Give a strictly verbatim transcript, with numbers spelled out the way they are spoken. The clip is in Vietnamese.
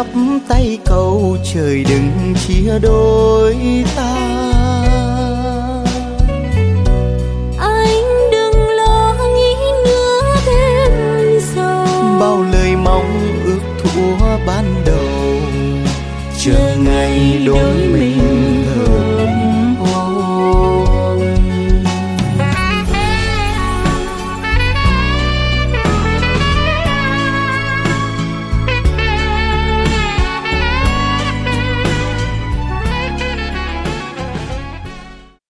chắp tay cầu trời đừng chia đôi ta. Anh đừng lo nghĩ nữa thêm sầu, bao lời mong ước thua ban đầu, chờ ngày đôi mình